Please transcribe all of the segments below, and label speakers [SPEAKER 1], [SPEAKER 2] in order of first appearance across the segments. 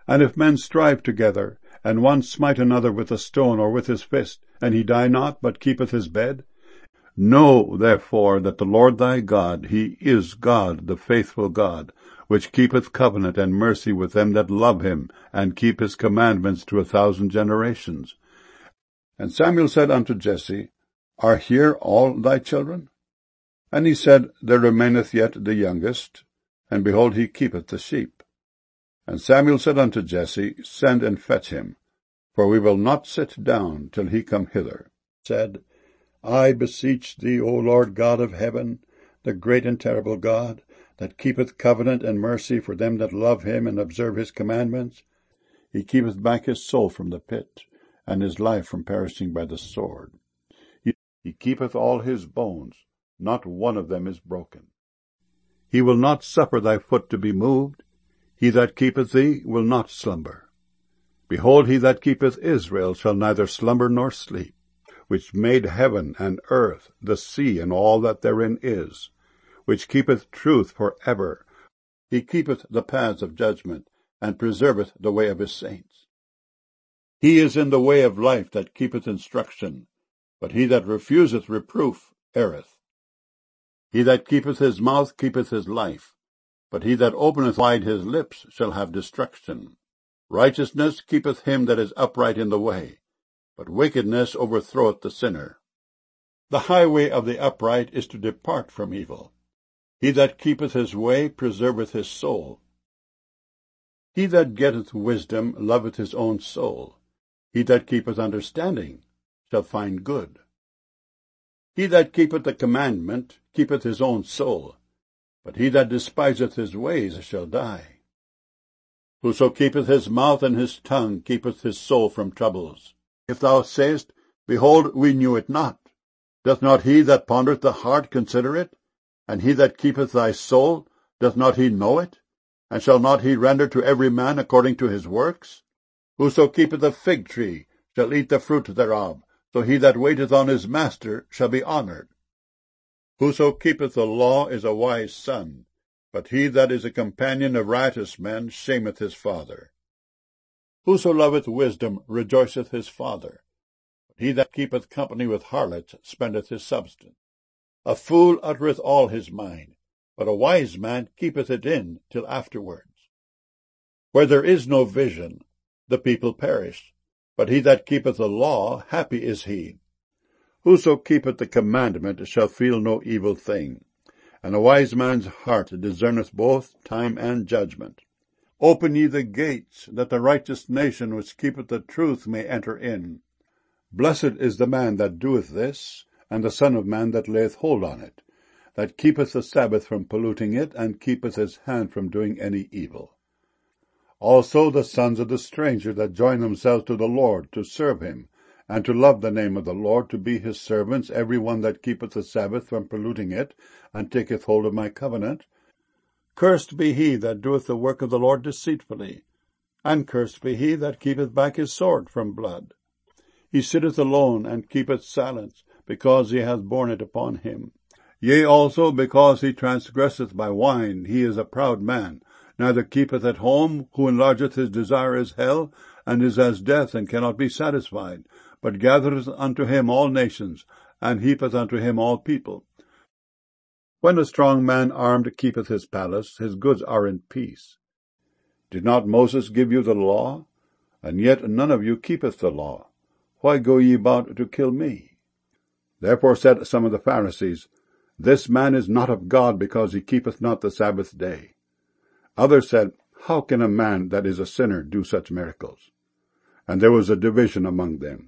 [SPEAKER 1] And if men strive together, and one smite another with a stone or with his fist, and he die not, but keepeth his bed, know therefore that the Lord thy God, he is God, the faithful God, which keepeth covenant and mercy with them that love him, and keep his commandments to 1,000 generations. And Samuel said unto Jesse, Are here all thy children? And he said, There remaineth yet the youngest, and behold, he keepeth the sheep. And Samuel said unto Jesse, Send and fetch him, for we will not sit down till he come hither. Said, I beseech thee, O Lord God of heaven, the great and terrible God, that keepeth covenant and mercy for them that love him and observe his commandments. He keepeth back his soul from the pit, and his life from perishing by the sword. He keepeth all his bones, not one of them is broken. He will not suffer thy foot to be moved. He that keepeth thee will not slumber. Behold, he that keepeth Israel shall neither slumber nor sleep, which made heaven and earth, the sea, and all that therein is, which keepeth truth for ever. He keepeth the paths of judgment, and preserveth the way of his saints. He is in the way of life that keepeth instruction, but he that refuseth reproof erreth. He that keepeth his mouth keepeth his life, but he that openeth wide his lips shall have destruction. Righteousness keepeth him that is upright in the way, but wickedness overthroweth the sinner. The highway of the upright is to depart from evil. He that keepeth his way preserveth his soul. He that getteth wisdom loveth his own soul. He that keepeth understanding shall find good. He that keepeth the commandment keepeth his own soul, but he that despiseth his ways shall die. Whoso keepeth his mouth and his tongue keepeth his soul from troubles. If thou sayest, Behold, we knew it not, doth not he that pondereth the heart consider it? And he that keepeth thy soul, doth not he know it? And shall not he render to every man according to his works? Whoso keepeth a fig tree shall eat the fruit thereof, so he that waiteth on his master shall be honored. Whoso keepeth the law is a wise son, but he that is a companion of riotous men shameth his father. Whoso loveth wisdom rejoiceth his father, but he that keepeth company with harlots spendeth his substance. A fool uttereth all his mind, but a wise man keepeth it in till afterwards. Where there is no vision, the people perish, but he that keepeth the law, happy is he. Whoso keepeth the commandment shall feel no evil thing, and a wise man's heart discerneth both time and judgment. Open ye the gates, that the righteous nation which keepeth the truth may enter in. Blessed is the man that doeth this, and the Son of Man that layeth hold on it, that keepeth the Sabbath from polluting it, and keepeth his hand from doing any evil. Also the sons of the stranger that join themselves to the Lord to serve him, and to love the name of the Lord, to be his servants, every one that keepeth the Sabbath from polluting it, and taketh hold of my covenant. Cursed be he that doeth the work of the Lord deceitfully, and cursed be he that keepeth back his sword from blood. He sitteth alone, and keepeth silence, because he hath borne it upon him. Yea, also because he transgresseth by wine, he is a proud man, neither keepeth at home, who enlargeth his desire as hell, and is as death, and cannot be satisfied, but gathereth unto him all nations, and heapeth unto him all people. When a strong man armed keepeth his palace, his goods are in peace. Did not Moses give you the law? And yet none of you keepeth the law. Why go ye about to kill me? Therefore said some of the Pharisees, This man is not of God, because he keepeth not the Sabbath day. Others said, How can a man that is a sinner do such miracles? And there was a division among them.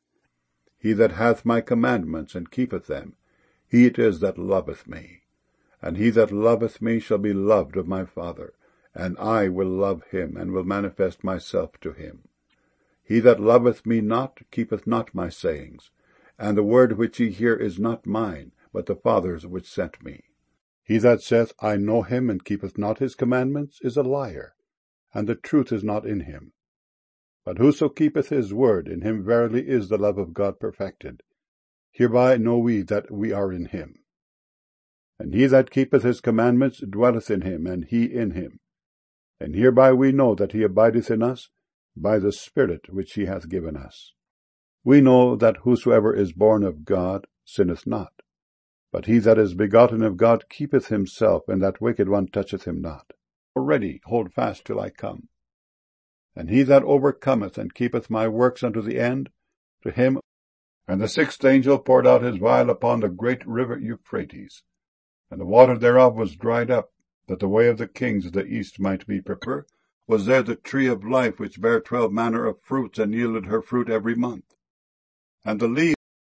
[SPEAKER 1] He that hath my commandments and keepeth them, he it is that loveth me. And he that loveth me shall be loved of my Father, and I will love him, and will manifest myself to him. He that loveth me not keepeth not my sayings, and the word which ye hear is not mine, but the Father's which sent me. He that saith, I know him, and keepeth not his commandments, is a liar, and the truth is not in him. But whoso keepeth his word, in him verily is the love of God perfected. Hereby know we that we are in him. And he that keepeth his commandments dwelleth in him, and he in him. And hereby we know that he abideth in us, by the Spirit which he hath given us. We know that whosoever is born of God sinneth not. But he that is begotten of God keepeth himself, and that wicked one toucheth him not. Already hold fast till I come. And he that overcometh and keepeth my works unto the end, to him. And the sixth angel poured out his vial upon the great river Euphrates, and the water thereof was dried up, that the way of the kings of the east might be prepared. Was there the tree of life, which bare 12 manner of fruits, and yielded her fruit every month. And the leaves